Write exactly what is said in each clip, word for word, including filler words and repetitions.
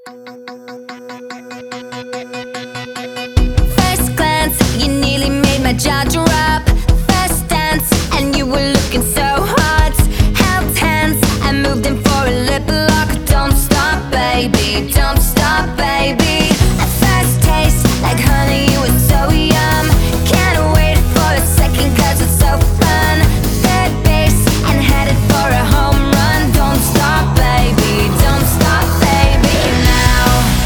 First glance, you nearly made my jaw drop. First dance, and you were looking so hot. Held hands, I moved in for a lip lock. Don't stop, baby, don't stop, baby. At first taste, like honey, you were so yum. Can't wait for a second, cause it's so fun. Third base, and headed for a home run. Don't stop, baby, don't stop, baby. Now,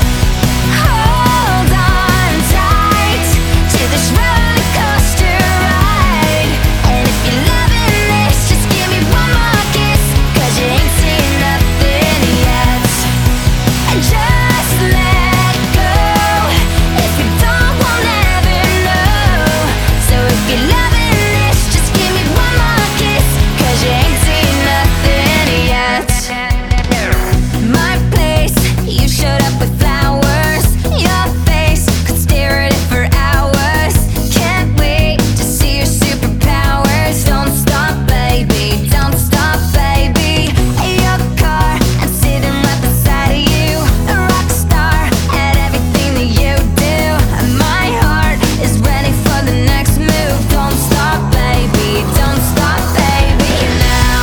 hold on tight to this roller coaster ride. And if you're loving this, just give me one more kiss, cause you ain't seen nothing yet. And just let go. If you don't, we'll never know. So if you're loving this, just give me one more kiss, cause you ain't seen nothing yet. My place, you showed up with flowers. Your face, could stare at it for hours. Can't wait to see your superpowers. Don't stop, baby, don't stop, baby. Your car, I'm sitting right beside of you. A rock star at everything that you do. My heart is ready for the next move. Don't stop, baby, don't stop, baby. Now,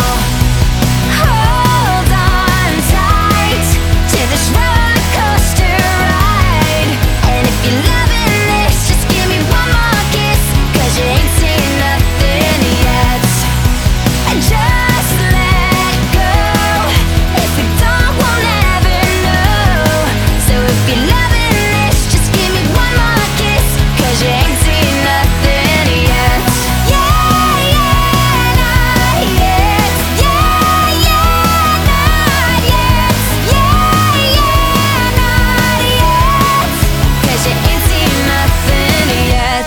hold on tight to this roller coaster ride. And if you're loving this, just give me one more kiss, cause you ain't seen nothing yet. And just let go. If you don't, we'll never know. So if you're loving this, just give me one more kiss, cause you ain't seen nothing yet. Yeah, yeah, not yet. Yeah, yeah, not yet. Yeah, yeah, not yet. Cause you ain't seen nothing yet.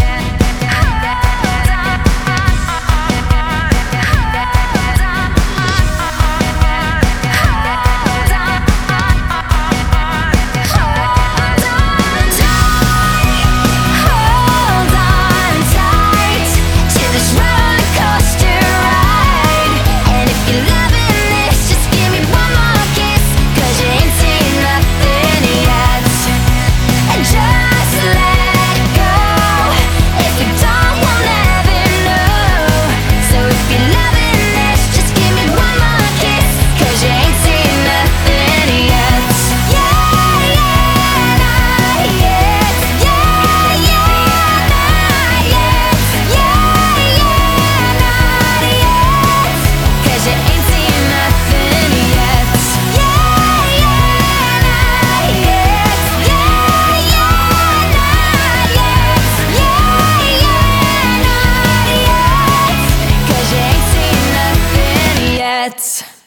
Hold on tight to this roller coaster ride. And if you're loving this, just give me one more kiss, cause you ain't seen nothing yet. And just let go. If you don't, we'll never know. So if you're loving this, just give me one more kiss, cause you ain't seen nothing yet. Yeah, yeah, not yet. Yeah, yeah, not yet. Yeah, yeah, not yet. Cause you ain't seen nothing yet. Yeah, yeah, not yet. Yeah, yeah, not yet. Yeah, yeah, not yet. Cause you ain't seen nothing yet.